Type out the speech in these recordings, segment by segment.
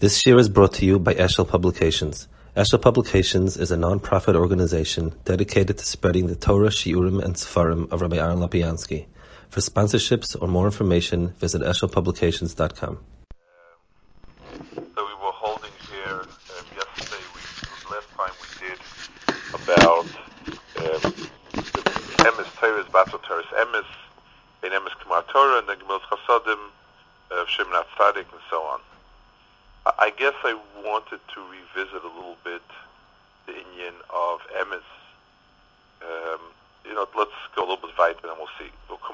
This year is brought to you by Eshel Publications. Eshel Publications is a non-profit organization dedicated to spreading the Torah, Shiurim, and Sefarim of Rabbi Aaron Lapiansky. For sponsorships or more information, visit eshelpublications.com. So we were holding here yesterday. Last time we did about the Emes Torah's Battle Torah's Emes, in Emes K'mar Torah, and then Gemilas Chasadim, Shimon Tzadik, and so on. I guess I wanted to revisit a little bit the inyan of Emes. Let's go a little bit weiter and then we'll see.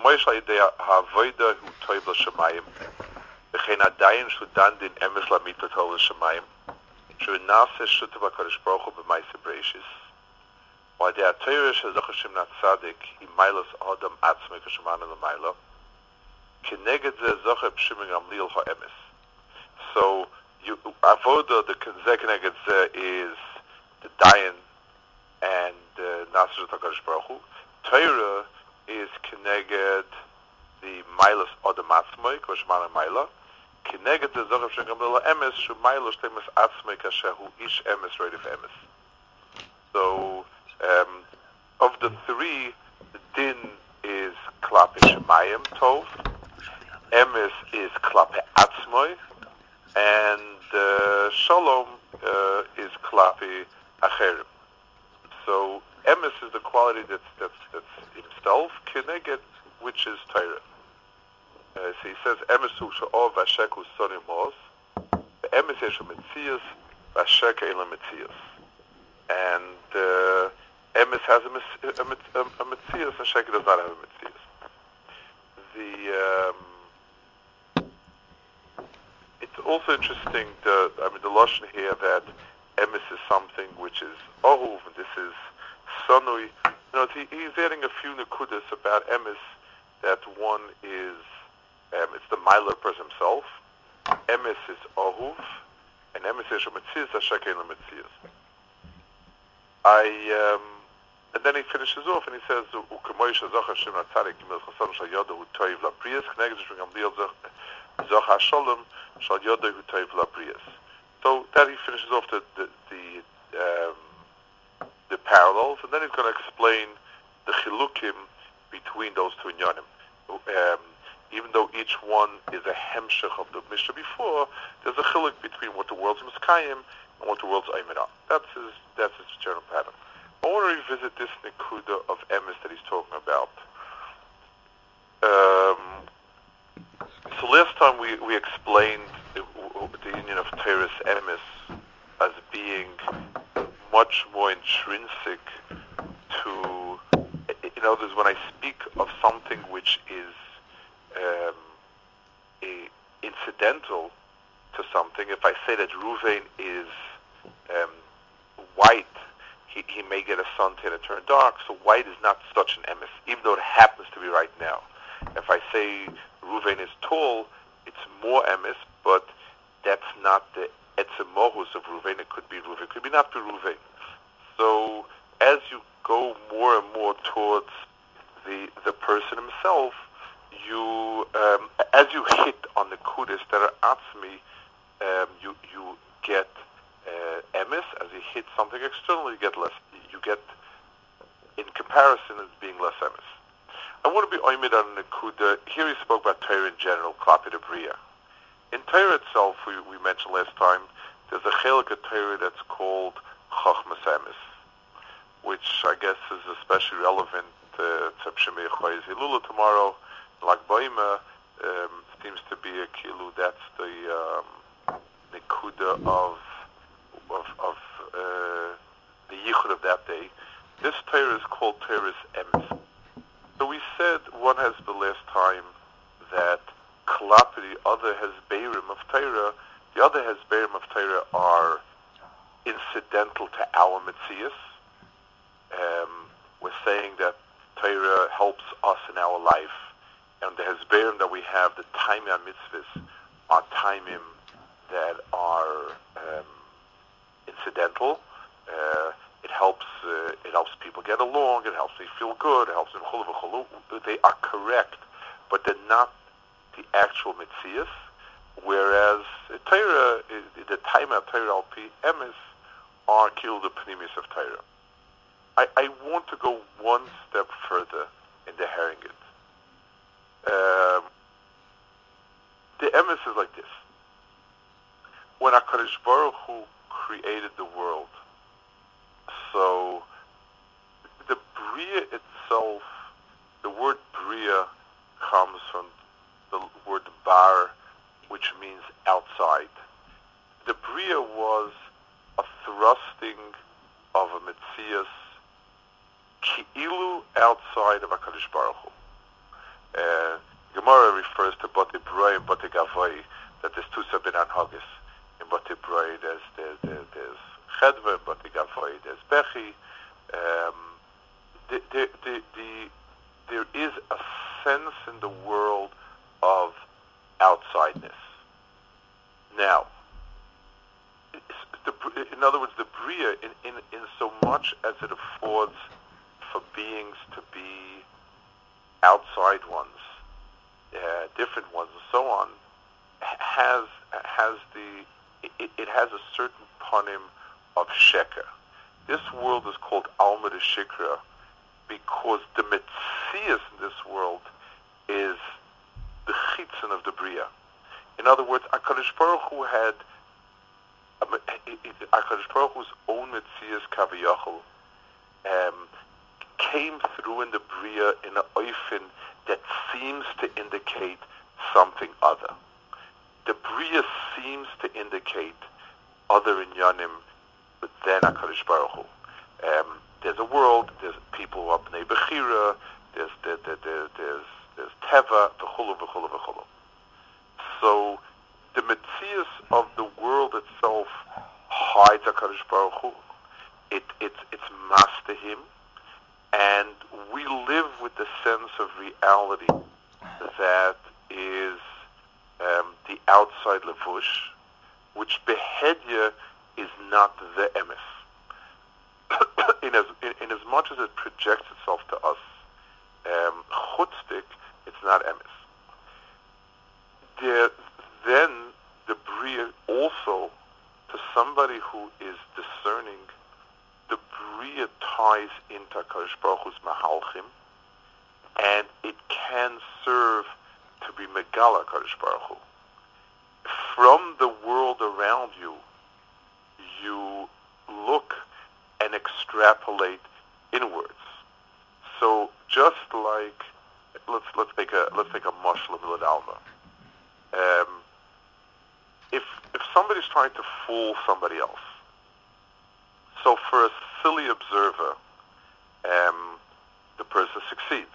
Why the Torah shezach Hashem Natzadik imailas Adam atzmei k'shemana l'mayla keneged ze zocher b'shimon Gamliel ha'emes. So avoda the keneged ze is the dayan and Nasser Takadosh Baruch Hu. Torah is keneged the mailas Adam atzmei k'shemana l'mayla keneged ze zocher b'shimon Gamliel ha'emes shu mailos temes atzmei kashehu ish emes reidif emes. So of the three, the din is klape shemayim tov, emes is klape atzmoi, and shalom is klape acherim. So emes is the quality that's himself, keneged, which is Torah. So he says emes hu she'ov v'ashek hu sonim mos, emes yeshu metzias v'ashek elam metzias, and Emes has a Metzias, and Sheker does not have a Metzias. It's also interesting, the Lashon here that Emes is something which is Ohuv, and this is Sanui. He's adding a few nekudas about Emes, that one is, it's the Mailer person himself, Emes is Ohuv, and Emes is Metzias, and Sheker is Metzias. And then he finishes off and he says, so that he finishes off the parallels, and then he's going to explain the chilukim between those two inyanim. Even though each one is a hemshech of the Mishnah before, there's a chiluk between what the world's miskayim and what the world's aimerah. That's his general pattern. I want to revisit this nekuda of Emes that he's talking about. So last time we explained the union of Torah's Emes as being much more intrinsic to, in other words, when I speak of something which is incidental to something, if I say that Ruvain is white, he may get a suntan and turn dark, so white is not such an emes, even though it happens to be right now. If I say Ruvain is tall, it's more emes, but that's not the etzemohus of Ruvain. It could be Ruvain, it could be not be Ruvain. So as you go more and more towards the person himself, you as you hit on the kudis that are atzmi, you get emes. As you hit something external, you get less. You get, in comparison, as being less emes. I want to be oimid on nekuda. Here he spoke about Torah in general, klape de bria. In Torah itself, we mentioned last time, there's a chelik of Torah that's called chachmas emes, which I guess is especially relevant to Shemei Choyz Hilula tomorrow. Lag Ba'ima seems to be a kilu. That's the nekuda of the yichud of that day. This Torah is called Torah's Emes. So we said, one has the last time, that klape the other hezberim of Torah, the other hezberim of Torah are incidental to our metzias. We're saying that Torah helps us in our life, and the hezberim that we have, the taimim mitzvahs, are taimim that are incidental. It helps people get along. It helps me feel good. It helps them chulu v'chulu. They are correct, but they're not the actual metzias. Whereas Torah, the time of Torah al pi emes are killed the pnimis of Torah. I want to go one step further in the herring it. The emes is like this. When HaKadosh Baruch Hu created the world, so the Bria itself, the word Bria comes from the word bar, which means outside. The Bria was a thrusting of a Metzias ki'ilu outside of HaKadosh Baruch Hu. Gemara refers to Bate Broi and Bate Gavoi, that there's two Sabin Haggis. In Bate Broi there's Chedva, in Bate Gavoi there's Bechi. There is a sense in the world of outsideness. Now, in other words, the Bria, in so much as it affords for beings to be outside ones, different ones, and so on, it has a certain panim of sheker. This world is called Alma de Shikra because the Metzias in this world is the chitzon of the Bria. In other words, HaKadosh Baruch Hu had HaKadosh Baruch Hu's own Metzias Kaviyachol came through in the Bria in an oifen that seems to indicate something other. The Bria seems to indicate other inyanim than HaKadosh Baruch Hu. There's a world, there's people who are Bnei Bechira, there's Teva, v'chulu, v'chulu, v'chulu. So the Metzias of the world itself hides HaKadosh Baruch Hu. It's master him, and we live with the sense of reality that is the outside levush, which behedya is not the emes. in as much as it projects itself to us, chutzdik, it's not emes. Then the Bria also, to somebody who is discerning, the Bria ties into HaKadosh Baruch Hu's mahalchim, and it can serve to be Megala HaKadosh Baruch Hu. From the world around you, you look and extrapolate inwards. So just like let's take a mashal milad alma. If somebody's trying to fool somebody else, so for a silly observer, the person succeeds.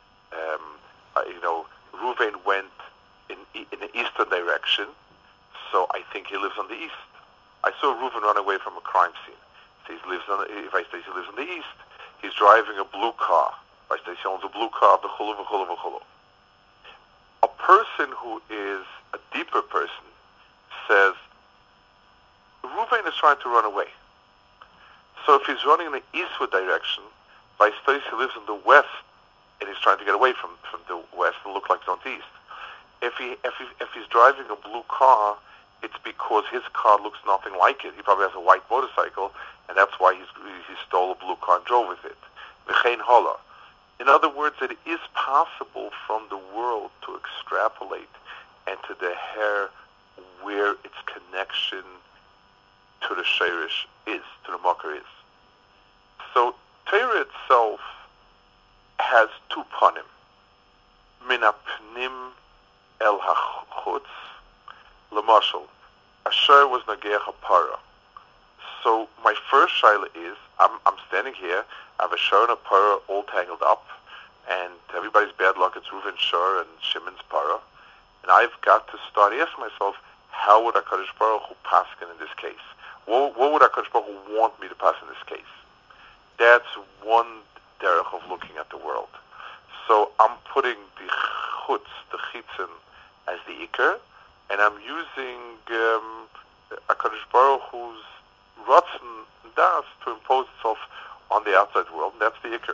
Ruvain went in the eastern direction, so I think he lives on the east. I saw Reuven run away from a crime scene. So if I say he lives on the east, he's driving a blue car. If I say he owns a blue car, v'chulu, v'chulu, v'chulu. A person who is a deeper person says, Reuven is trying to run away. So if he's running in the eastward direction, by Stacy he lives in the west, and he's trying to get away from the west and look like he's on the east. If he's driving a blue car, it's because his car looks nothing like it. He probably has a white motorcycle, and that's why he stole a blue car and drove with it. V'chein hola. In other words, it is possible from the world to extrapolate and to the hair where its connection to the sheirish is, to the makar is. So Torah itself has two panim. Min hapnim el hachutz. Lamashal, Asher was Nageach HaPara. So my first shaila is, I'm standing here, I have a Shar and a Para all tangled up, and everybody's bad luck, it's Reuven Shar and Shimon's Para, and I've got to start asking myself, how would HaKadosh Baruch Hu paskin in this case? What would HaKadosh Baruch Hu want me to pass in this case? That's one derech of looking at the world. So I'm putting the chutz, the chitzin, as the ikar, and I'm using HaKadosh Baruch Hu's ratzon das to impose itself on the outside world, and that's the ikar.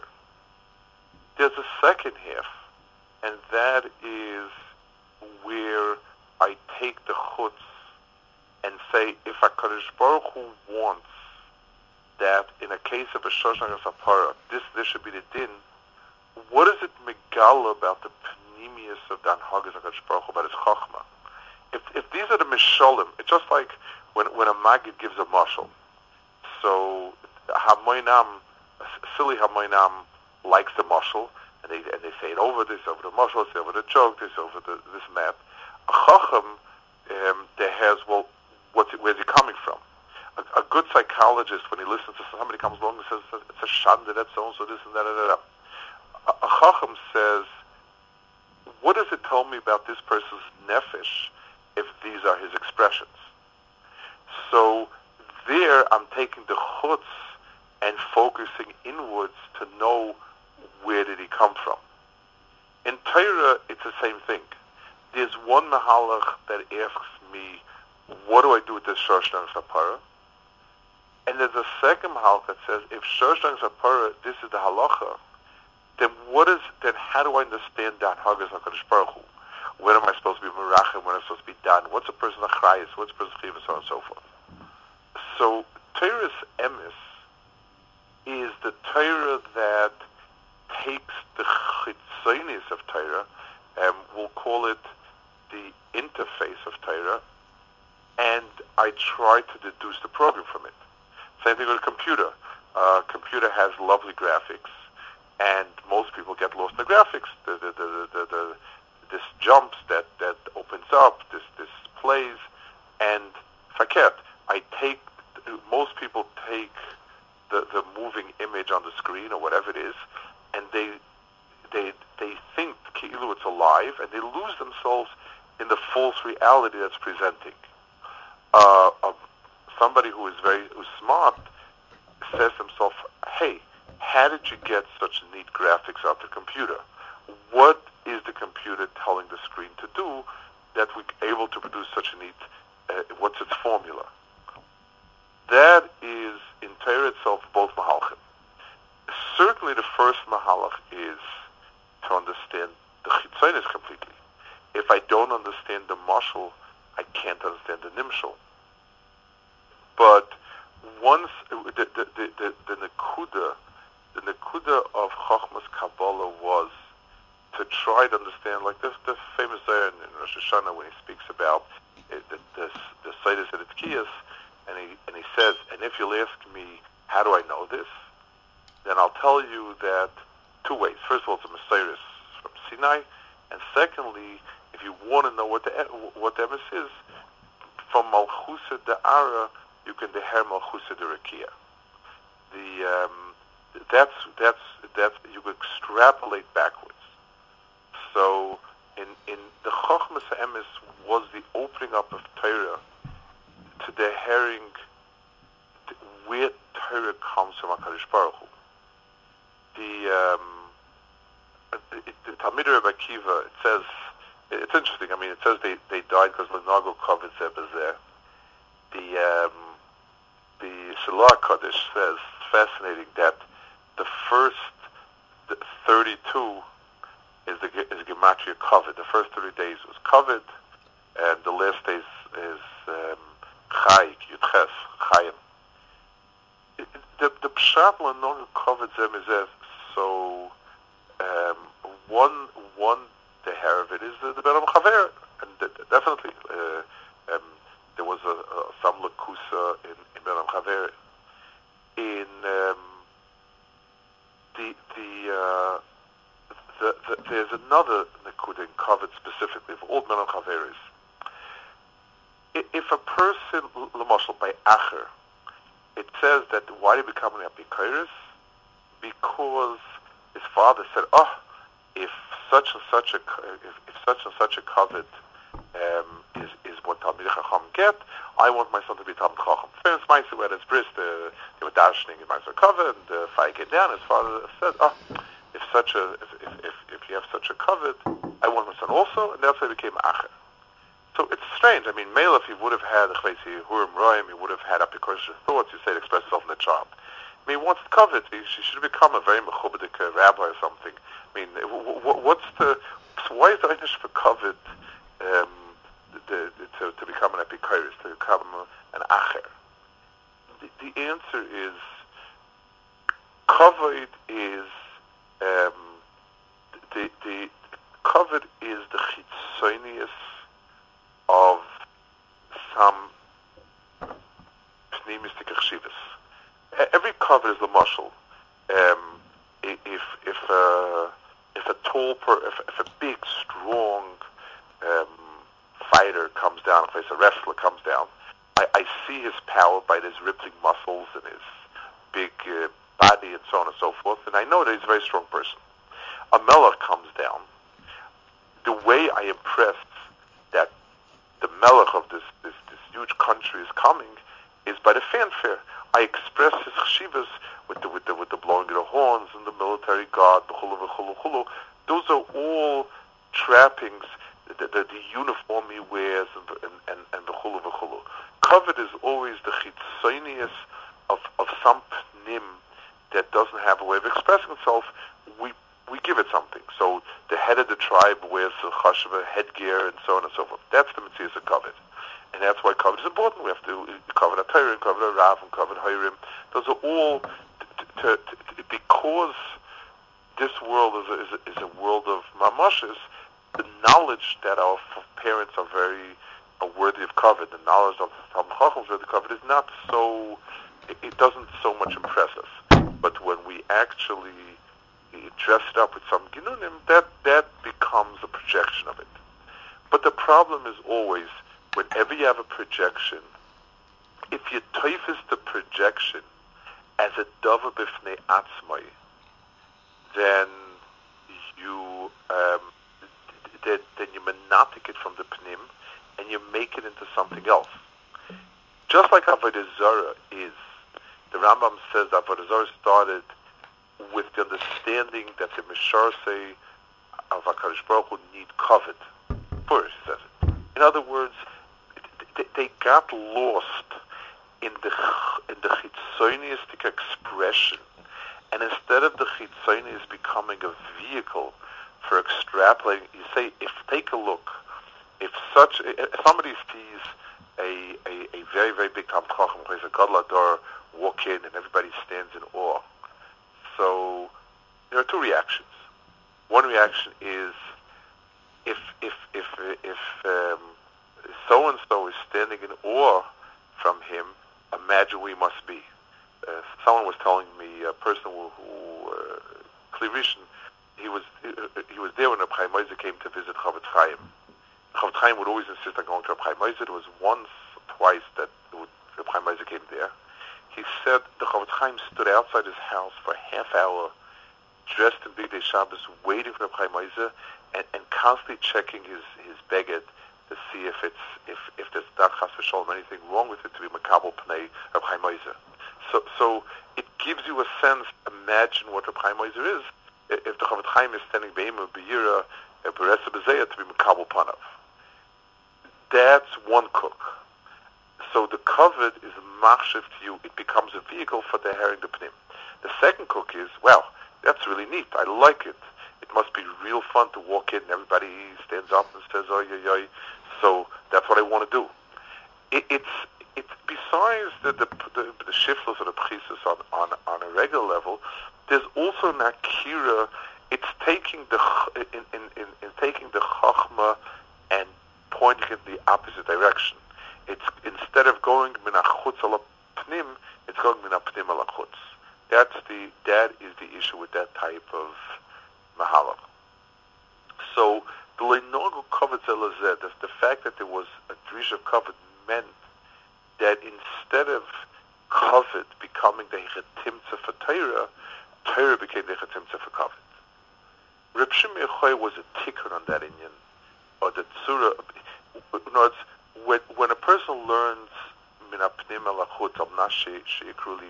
There's a second half, and that is where I take the chutz and say, if HaKadosh Baruch Hu wants that in a case of a Shoshana Sapara, this should be the din, what is it megala about the panemius of the Anhagas HaKadosh Baruch Hu, about his Chachma? If these are the Mishalim, it's just like when a Maggid gives a mashal. So Hamoinam, silly Hamoinam likes the mashal, and they say it over this, over the mashal, say over the joke, this over this map. A Chacham, there has, well, where's he coming from? A good psychologist, when he listens to somebody comes along and says it's a shanda, that's so and so, this and that, a Chacham says, what does it tell me about this person's nefesh if these are his expressions? So there I'm taking the chutz and focusing inwards to know where did he come from. In Torah, it's the same thing. There's one mahalach that asks me, what do I do with this Shoshana Sapara? And there's a second mahalach that says, if Shoshana Sapara, this is the halacha, then how do I understand that Hagas HaKadosh Baruch Hu? When am I supposed to be merachim? When am I supposed to be done? What's a person achrayis? What's a person chiyuv? So on and so forth. So Torah's emes is the Torah that takes the chitzonis of Torah, and we'll call it the interface of Torah, and I try to deduce the program from it. Same thing with a computer. Computer has lovely graphics, and most people get lost in the graphics. This jumps that opens up, this plays, and faket. Most people take the moving image on the screen or whatever it is, and they think ki'ilu it's alive, and they lose themselves in the false reality that's presenting. Somebody who's smart says to himself, hey, how did you get such neat graphics out the computer? What is the computer telling the screen to do that we're able to produce such a neat, what's its formula? That is, in Torah itself, both mahalchim. Certainly the first mahalach is to understand the chitzonis completely. If I don't understand the mashal, I can't understand the nimshal. But once the nekuda of Chachmas Kabbalah was to try to understand, like the famous Zohar in Rosh Hashanah when he speaks about the Seides and Itkiyas, and he says, and if you'll ask me, how do I know this? Then I'll tell you that two ways. First of all, it's a Messiris from Sinai, and secondly, if you want to know what the emes is, from Malchusa Da'ara, you can deher Malchusa D'Rakia. That's you extrapolate backwards. So in the Chochmas Emes was the opening up of Torah to the herring where Torah comes from HaKadosh Baruch Hu. The Talmid Rebbe Akiva, it says, it's interesting. I mean, it says they died because Lenago Kovet Zebazeh. The Shalach Kodesh says, it's fascinating that the first 32 is Gematria Kovet. The first 30 days was Kovet, and the last days is Chayik, Yudches, Chayim. The Pshat Lenago Kovet Zebazeh. So one the hair of it is the Beram Chaver, and definitely there was some lakusa in Beram Chaver. In there's another nekuda in Kovet specifically for all Beram Chaveris. If a person l'mashal by acher, it says that why did he become an apikoros? Because his father said, if such and such a covet is what Talmid Chacham get, I want my son to be Talmid Chacham. Famous Ma'aser where his bris, they were darshaning in Ma'aser covet, and if I get down, his father said, if you have such a covet, I want my son also, and that's why he became Acher. So it's strange. I mean, Mele, if he would have had Hurim Roim, he would have had apikoros thoughts. You say it express itself in the child. I mean, once covet, she should have become a very mechubadik rabbi or something. I mean, why is the Einish for covet to become an epikairos, to become an acher? The answer is kavod is the kavod is the chitzonius of some pneumistic chshivas. Every kavod is the mashal. If a big strong fighter comes down, if a wrestler comes down, I see his power by his rippling muscles and his big body and so on and so forth, and I know that he's a very strong person. A melech comes down. The way I impress that the melech of this huge country is coming is by the fanfare. I express his chshivas with the blowing of the horns and the military guard, the chulu v'chulu chulu. Those are all trappings, the uniform he wears, and the chulu v'chulu. Kavod is always the chitzonius of some pnim that doesn't have a way of expressing itself. We give it something. So the head of the tribe wears a chashva headgear and so on and so forth. That's the mitzvah of kavod. And that's why kavod is important. We have to kavod HaTorah and kavod HaRav and kavod HaYirim. Those are all because this world is a world of mamashis. The knowledge that our parents are worthy of kavod, the knowledge of Talmid Chacham is worthy of kavod, is not so. It doesn't so much impress us. But when we actually dress it up with some ginunim, that becomes a projection of it. But the problem is always, whenever you have a projection, if you typhus the projection as a dava b'fnei atzmai, then you monotic it from the pnim, and you make it into something else. Just like Avodah Zarah is, the Rambam says Avodah Zarah started with the understanding that the Misharsei of HaKadosh Baruch Hu need kavod. First, he says it. In other words, they got lost in the chitzoniistic expression, and instead of the chitzonius becoming a vehicle for extrapolating, you say, take a look, if somebody sees a very, very big Talmid Chacham, a Gadol Hador, walk in and everybody stands in awe. So there are two reactions. One reaction is if so and so is standing in awe from him, imagine we must be. Someone was telling me, a person who Klivishin, he was there when Reb Chaim Oizer came to visit Chofetz Chaim. Chofetz Chaim would always insist on going to Reb Chaim Oizer. There was once, twice that Reb Chaim Oizer came there. He said the Chofetz Chaim stood outside his house for a half hour, dressed in Bigdei Shabbos, waiting for Reb Chaim Oizer, and constantly checking his beged to see if there's not chas v'sholom anything wrong with it, to be makabel pnei Reb Chaim Oizer. So it gives you a sense. Imagine what Reb Chaim Oizer is if the Chofetz Chaim is standing be'ema b'yira b'resa b'zeya to be makabel panav. That's one cook. So the kavod is machshav to you. It becomes a vehicle for the herring the pnim. The second cook is, well, that's really neat. I like it. It must be real fun to walk in and everybody stands up and says, "Oy, oy, oy." So that's what I want to do. It's besides the shiftless or the pchisus on a regular level. There's also an akira. It's taking the taking the chachma and pointing it in the opposite direction. It's instead of going min hachutz ala pnim, it's going min hapnim ala chutz. That is the issue with that type of mahalach. So the leinogu kavod zelazeh, the fact that there was a drish of kavod meant that instead of kavod becoming the hechetimtza for Torah, Torah became the hechetimtza for kavod. Reb Shimon Yochai was a ticker on that inyan, or the tzura. In other words, when a person learns min hapnim ala chutz al nashi she'ikruli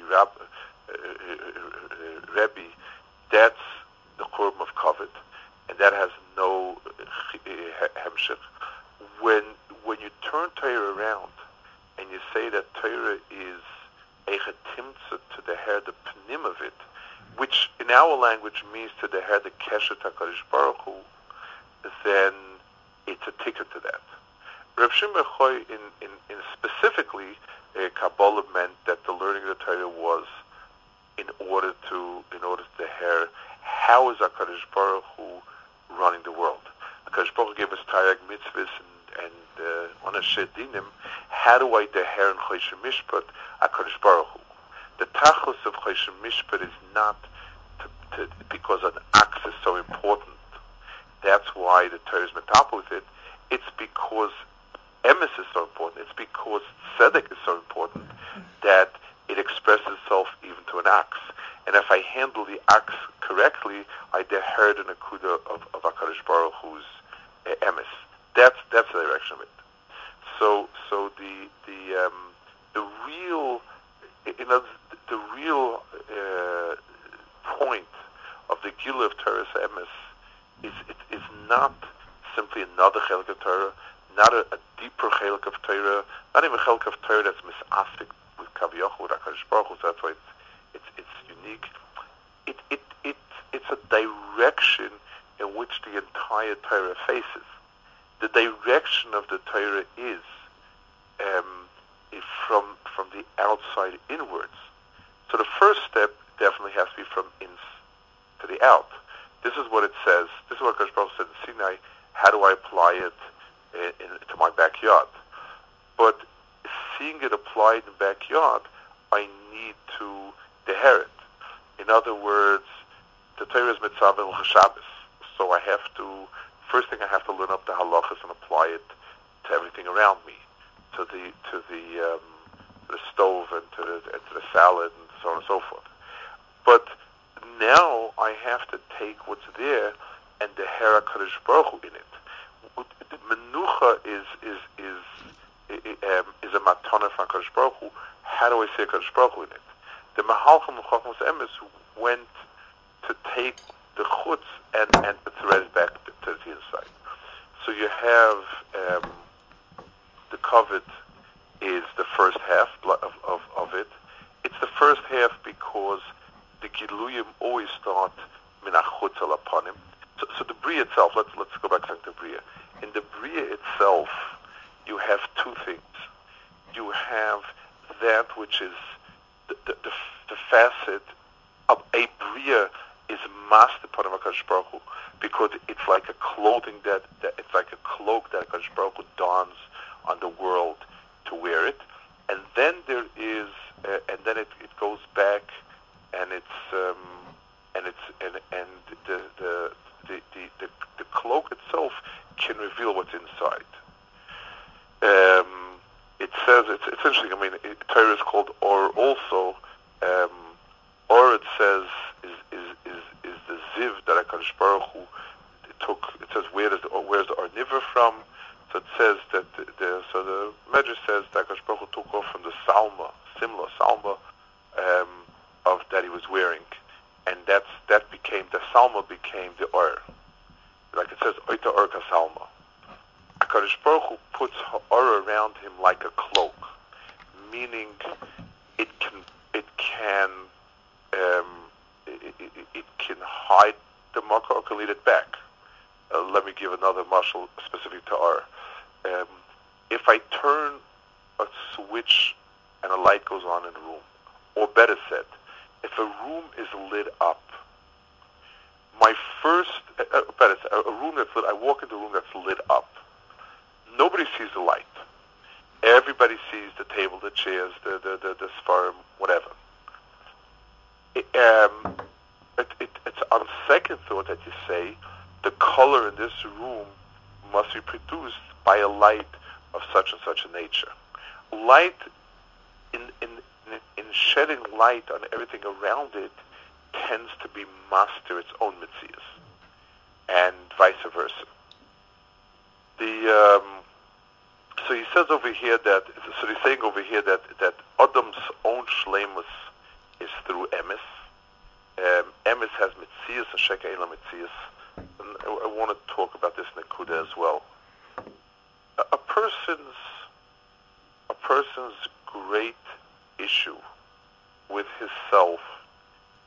Rebbe, that's the korban of kavod, and that has no hemshech. When you turn Torah around and you say that Torah is a chetimtza to the hair, the pnim of it, which in our language means to the hair, the keshet HaKadosh Baruch Hu, then it's a ticket to that. Reb Shimon Choy in specifically Kabbalah meant that the learning of the Torah was in order to hear how is HaKadosh Baruch Hu running the world. HaKadosh Baruch Hu gave us Taryag mitzvahs and Onashe Dinim. How do I deher in Choshen Mishpat HaKadosh Baruch Hu? The tachlis of Choshen Mishpat is not because an axe is so important. That's why the Torah is metapel with it. It's because emes is so important. It's because tzedek is so important that it expresses itself even to an axe. And if I handle the axe correctly, I deher the nakuda of HaKadosh Baruch Hu's emes. That's the direction of it. So the real, the real point of the Gila of Torah's emes is not simply another chelik of Torah, not a deeper chelik of Torah, not even a chelik of Torah that's misastic with Kaviyach, with HaKadosh Baruch Hu, so that's why it's unique. It's a direction in which the entire Torah faces. The direction of the Torah is from the outside inwards. So the first step definitely has to be from in to the out. This is what it says. This is what HaKadosh Baruch Hu said in Sinai. How do I apply it to my backyard? But seeing it applied in the backyard, I need to deher it. In other words, the Torah is mitzvah and Shabbos. So I have to, first thing I have to learn up the halachas and apply it to everything around me, to the stove and to the salad and so on and so forth. But now I have to take what's there and deher HaKadosh Baruch Hu in it. The menucha is a matana from HaKadosh Baruch Hu. How do I say HaKadosh Baruch Hu in it? The Mahalchim and Chachmas Emes went to take the chutz and to thread it back to the inside. So you have the kavod is the first half of it. It's the first half because the Giluyim always start min achutz al apanim. So the Bria itself, let's go back to the Bria. In the Bria itself, you have two things. You have that which is the facet of a Bria is master part of HaKadosh Baruch Hu, because it's like a clothing that it's like a cloak that HaKadosh Baruch Hu dons on the world to wear it, and then there is, and then it goes back, and the cloak itself can reveal what's inside. It says it's interesting. I mean, Torah is called Or also. Or it says is the ziv that HaKadosh Baruch Hu took. It says where's the Or Niver from? So it says that the Medrash says that HaKadosh Baruch Hu took off from the Salma, similar Salma of that he was wearing, and that became the Salma became the Or. Like it says Oita Or Salma. HaKadosh Baruch Hu puts Or around him like a cloak, meaning it can hide the makkah or can lead it back. Let me give another mashal specific to Or. If I turn a switch and a light goes on in a room, or better said, if a room is lit up, my first, better said, a room that's lit, I walk into a room that's lit up. Nobody sees the light. Everybody sees the table, the chairs, the sfarim, whatever. It's on second thought that you say the color in this room must be produced by a light of such and such a nature. Light, in shedding light on everything around it, tends to be master its own mitzias, and vice versa. So he says over here that, so he's saying over here that Adam's own shleimus is through emes. Emes has mitzias, and sheka ein la mitzias. And I want to talk about this nekuda as well. A person's great issue with his self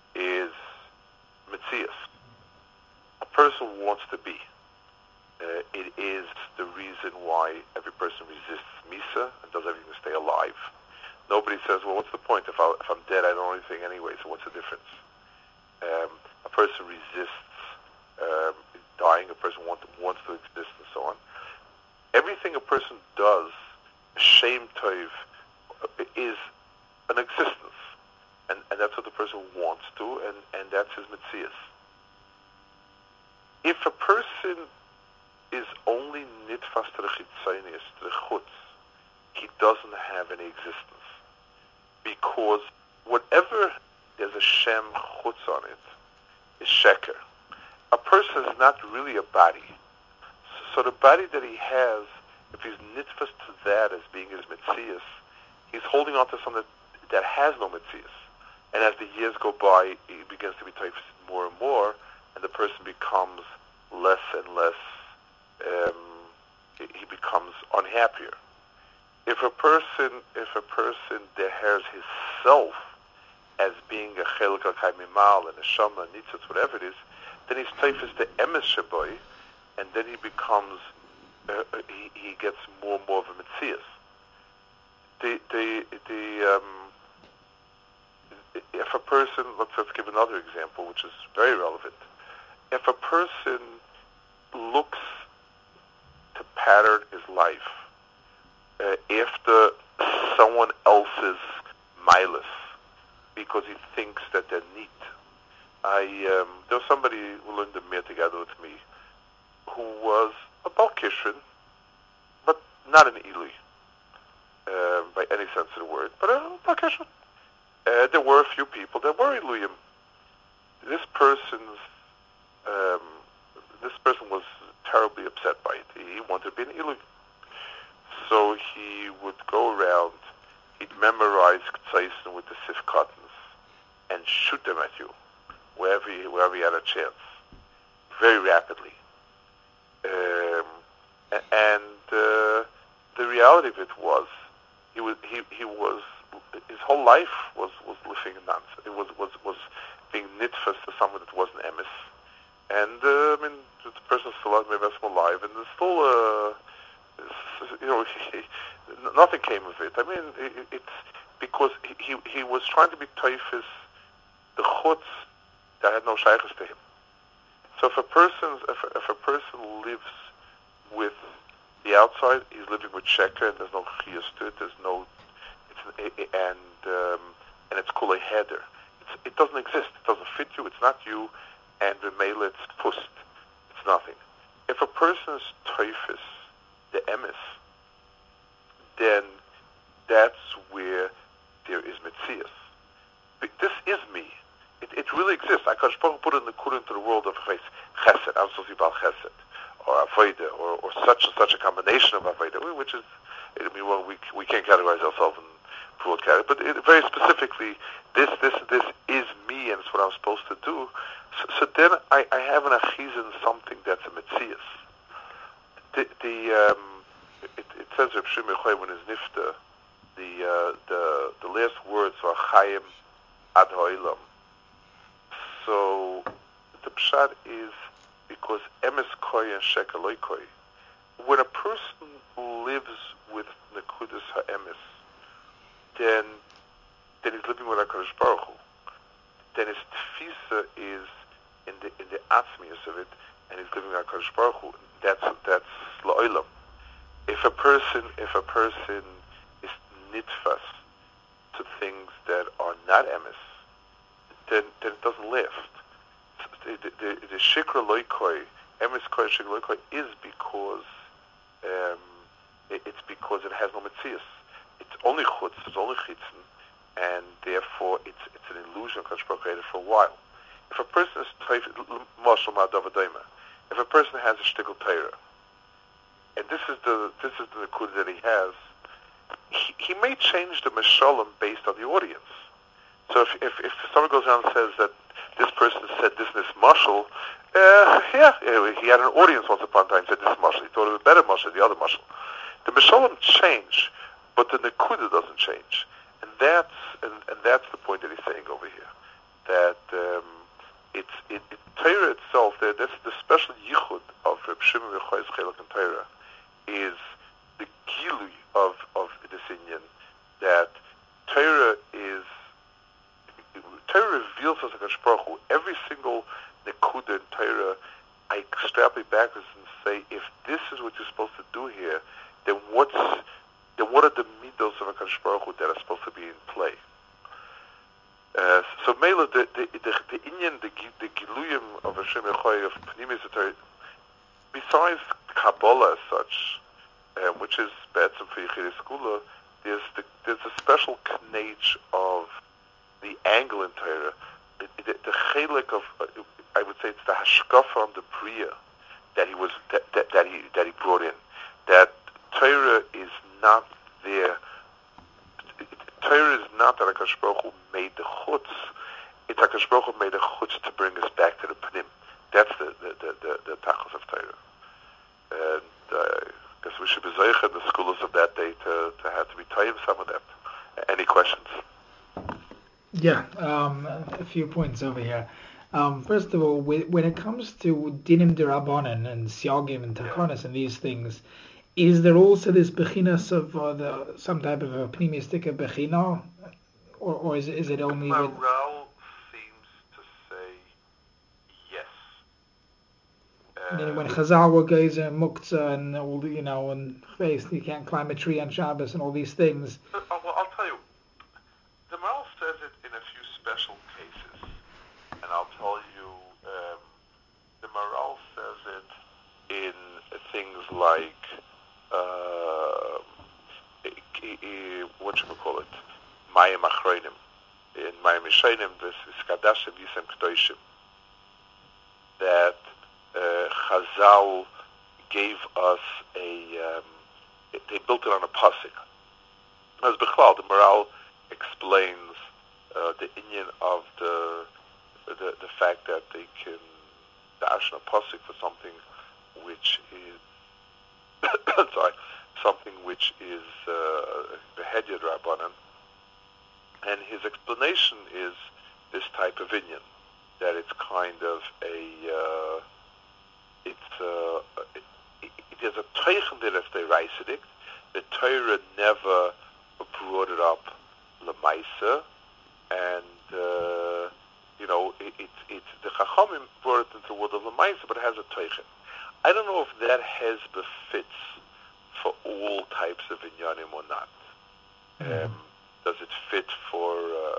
is mitzias. A person wants to be. It is the reason why every person resists Misa and does everything to stay alive. Nobody says, well, what's the point? If I'm dead, I don't know anything anyway, so what's the difference? A person resists dying, a person wants to exist, and so on. Everything a person does, Shem Tov, is an existence. And that's what the person wants to, and that's his Metzias. If a person is only nitfas to the chitzonius, to the chutz, he doesn't have any existence. Because whatever there's a Shem chutz on it is sheker. A person is not really a body. So the body that he has, if he's nitfas to that as being his Metzias, he's holding on to something that has no Metzias. And as the years go by, he begins to be typed more and more, and the person becomes less and less, he becomes unhappier. If a person deheres his self as being a chelik al-kaimimal, and a shama, nitzitz, whatever it is, then he's typhus the emes shaboy, and then he becomes, he gets more and more of a metzias. If a person, let's give another example, which is very relevant. If a person looks to pattern his life after someone else's milas because he thinks that they're neat. There was somebody who learned the Mir together with me who was a Bal Kishrin, but not an Eli by any sense of the word, but a Bal Kishrin. There were a few people that were Eluyim. This person was terribly upset by it. He wanted to be an Eluyim. So he would go around, he'd memorize Ktsaisen with the Sif Cottons and shoot them at you wherever he had a chance, very rapidly. And the reality of it was, he was his whole life was living in nonsense. It was being nitfas to someone that wasn't emes. And the person's still alive, maybe I'm alive, and there's still nothing came of it. It's because he was trying to be toifis the chutz that had no shaykhs to him. So if a person lives with the outside, he's living with sheker, and there's no chiyas to it. There's no, and it's kula heder. It doesn't exist. It doesn't fit you. It's not you, and the mele it's pust. It's nothing. If a person is toifis the emes, then that's where there is metzias. This is me. It really exists. HaKadosh Baruch Hu put it into the world of chesed, I'm supposed to be about chesed, or avodah, or such and such a combination of avodah, which is, we can't categorize ourselves in broad categories, but very specifically, this is me, and it's what I'm supposed to do. So then I have an achiz in something that's a metzias. It says Reb Shimon Yochai when his nifta, the last words are Chaim ad ha'olam. So the pshat is because emes koi and sheker loy koi. When a person lives with nekudas ha'emes, then he's living with HaKadosh Baruch Hu. Then his tfisa is in the atzmius of it, and he's living with HaKadosh Baruch Hu. That's la'olam. If a person is nitfas to things that are not emes, then it doesn't last. The shikra loikoi, emes koi shikra loikoi, is because it's because it has no metzias. It's only chutz, it's only chitzen, and therefore it's an illusion Kadosh Baruch Hu created for a while. If a person is mashal ma'adavadayma, if a person has a shtickle Torah, and this is the nikud that he has, he may change the meshalim based on the audience. So if someone goes around and says that this person said this mashal, he had an audience once upon a time said this mashal. He thought it was a better mashal than the other mashal. The meshalim change, but the nekuda doesn't change, and that's the point that he's saying over here. That Torah itself, that's the special yichud of Reb Shimon Yochai's Chelek in Torah, is the gilui of this Inyan, that Torah reveals us like a Baruch. Every single nekuda in Torah, I extrapolate backwards and say, if this is what you're supposed to do here, then what are the midos of HaKadosh Baruch Hu that are supposed to be in play? So Mela, the Inyan, the Giluyim of Hashem Yechoy, of Pnimis Torah, besides Kabbalah as such, which is Be'etzem for Yechidei Skula, there's a special knage of the angle in Torah, the chelik of, I would say it's the hashkafa on the Bria that he brought in. That Torah is not there. Torah is not that HaKadosh Baruch Hu made the chutz. It's HaKadosh Baruch Hu made the chutz to bring us back to the pnim. That's the tachlis of Torah. And I guess we should be zeicha in the schools of that day to have to be tayim some of that. Any questions? Yeah, a few points over here. First of all, when it comes to dinim derabanan and siagim and tachonis and these things, is there also this bechinas of some type of a pneumistic bechina, or is it only? Maral seems to say yes. When Chazal goes and muktzah and all the, and you can't climb a tree on Shabbos and all these things. Well, I'll tell you, the Maral says it in a few special cases, and I'll tell you, the Maral says it in things like. What should we call it? Mayim Achronim. In Mayim Yishayim, this is Kadashim Yisem K'doshim. That Chazal gave us they built it on a pasuk. As Bechlal, the Maral explains the inyan of the fact that they can dash a pasuk for something which is something which is Behedyad Rabbanan, and his explanation is this type of inyan, that it's kind of there's a teichen that if they reisidik, the Torah never brought it up lemaisa, and it's the Chachamim brought it into the world of lemaisa, but it has a teichen. I don't know if that has befits for all types of inyanim or not. Does it fit for,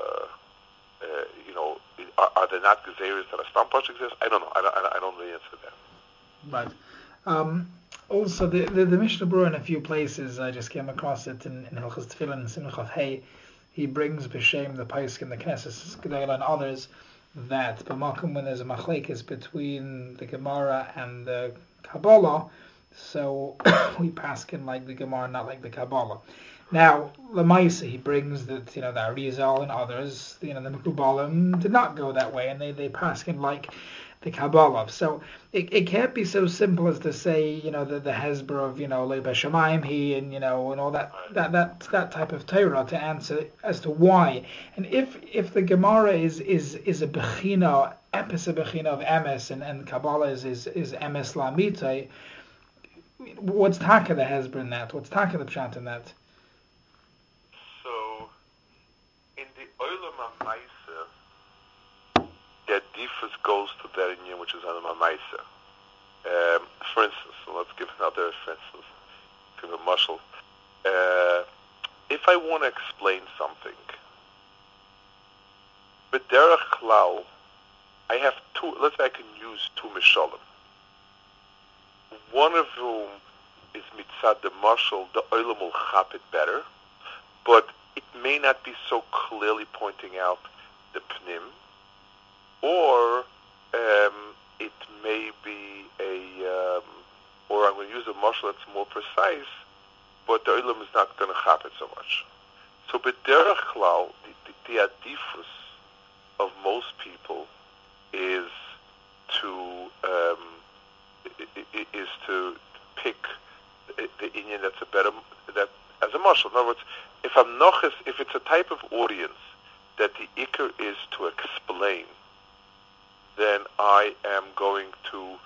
are there not gezeres that a stampash exists? I don't know. I don't know the answer to that. Right. Also, the Mishnah Berurah in a few places, I just came across it in Hilchos Tefillin and Simchas Hey, he brings b'shem the Paiskim, the Knesset Gedolah and others, that b'makom when there's a machlekes between the Gemara and the Kabbalah, so we paskin like the Gemara, not like the Kabbalah. Now, Lamaisa, he brings that the Arizal and others, the Mekubalim did not go that way, and they paskin like the Kabbalah. So it can't be so simple as to say, the Hezbollah of Lei B'Shamayim he and all that type of Torah to answer as to why. And if the Gemara is a bechina, epis a bechina of emes, and Kabbalah is emes lamita, what's taka the Hezbollah in that? What's taka the pshat in that? So in the Olam HaMaisa, the difference goes to that inyan which is on the Maisa. For instance, let's give another for instance, give a mashal. If I want to explain something, b'derech klal, I have two. Let's say I can use two mishalim. One of whom is mitzad the mashal, the olam will chap it better, but it may not be so clearly pointing out the pnim. Or it may be or I'm going to use a mashal that's more precise, but the olam is not going to chap it so much. So, b'derech klal, the adifus of most people is to pick the inyan that's a better that as a mashal. In other words, if it's a type of audience that the ikar is to explain, then I'm going to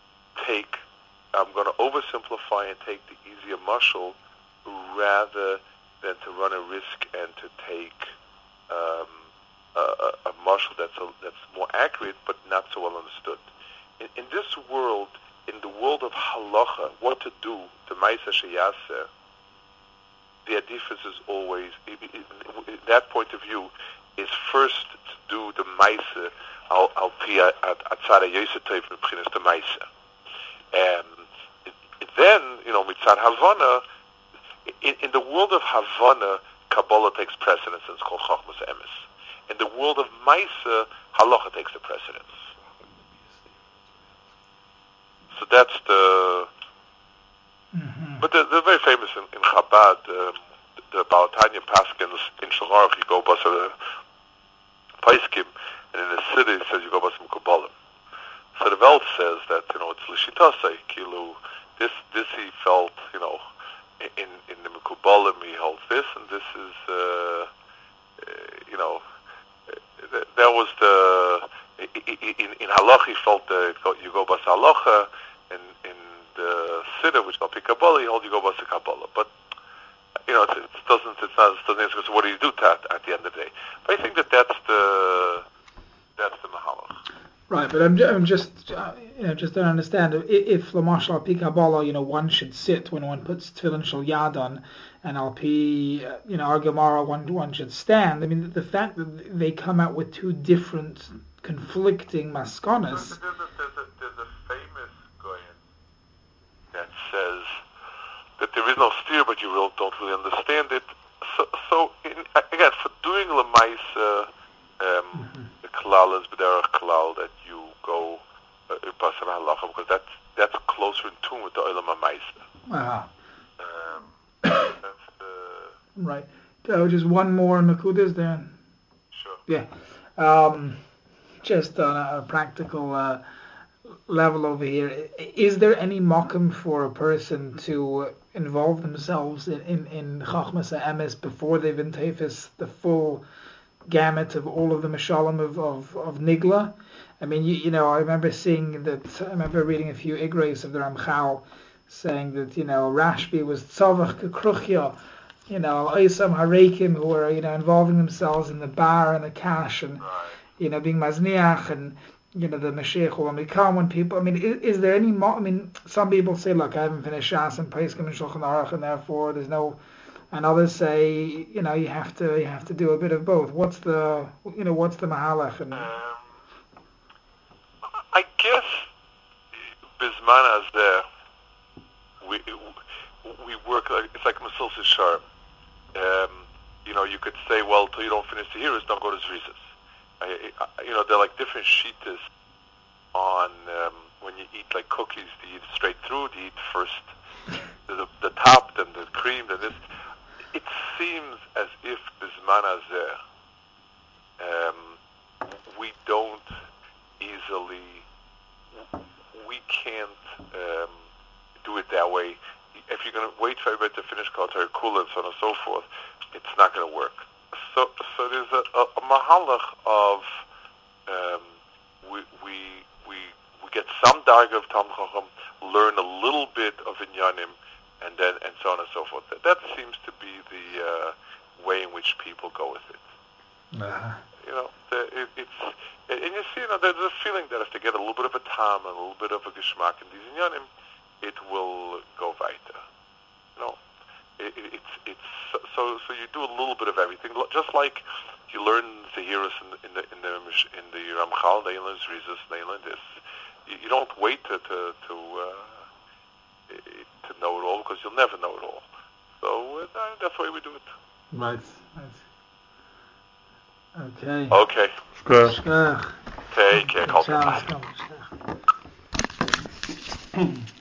oversimplify and take the easier mashal rather than to run a risk and to take a mashal that's more accurate but not so well understood. In this world, in the world of halacha, what to do, the ma'aseh sheyaseh, the adifus is always, in that point of view, is first to do the ma'aseh al pi atzad hayoseh tov v'bchinas the ma'aseh. Then, mitzad Havana, in the world of Havana, Kabbalah takes precedence and it's called Chochmas Emes. In the world of Maisa, Halacha takes the precedence. So that's the... Mm-hmm. But they're very famous in Chabad, the Baal Tanya Paskins in Shulchan Aruch, you go basa Paiskim, and in the city it says you go basa Mekubalim. So the Welt says that, it's Lishitasei, Kilu, this he felt, in the Mekubalim he holds this, and this is, that was in Halach he felt that you go basa Halacha, and in the Siddur, which is called Kabbalah, he holds you go basa Kabbalah. But, it doesn't answer, so what do you do at the end of the day? But I think that's the Mahalach. Right, but I'm just don't understand. If Lamashal al pi Kabbalah, one should sit when one puts tefillin shel yad on, and al pi, our Gemara, one should stand. I mean, the fact that they come out with two different conflicting maskonas. There's a famous goyen that says that there is no steer, but you don't really understand it. So again, for doing lemaisa, the klal is b'derech klal that you go pasar halacha, because that's closer in tune with the olam ha'maisa. That's the right. Just one more Nakudas then. Sure. Yeah. Just on a practical level over here, is there any makom for a person to involve themselves in Chachmas HaEmes before they've been tefis the full gamut of all of the Mishalim of Nigla? I mean, I remember seeing that. I remember reading a few Igreis of the Ramchal saying that Rashbi was tzavach kekruchya, Oisam Harekim, who were involving themselves in the bar and the cash and being mazniach, and the Mashiach will only come when people. I mean, is there any? I mean, some people say, look, I haven't finished Shas and Paiskim and Shulchan Aruch, and therefore there's no. And others say, you have to do a bit of both. What's the mahalach? And I guess Bisman as there, we work it's like Masil Sishar. You could say, well, till you don't finish the heroes, don't go to Zrizas. They're like different sheetas on when you eat like cookies. Do you eat straight through? Do you eat first the top, then the cream, then this? It seems as if Bisman Azeh, we don't easily, we can't do it that way. If you're going to wait for everybody to finish Kol Kula and so on and so forth, it's not going to work. So there's a mahalach of we get some darga of Talmud Chacham, learn a little bit of Inyanim, and so on and so forth. That seems to be the way in which people go with it. It's and you see, there's a feeling that if they get a little bit of a tam and a little bit of a geschmack in these Inyanim, it will go weiter. It's so you do a little bit of everything, just like you learn Zehirus in the Ramchal, they learn Zrizas, they learn this. You don't wait to know it all, because you'll never know it all. So that's the way we do it. Right. Okay. Okay. Shkach. Take care.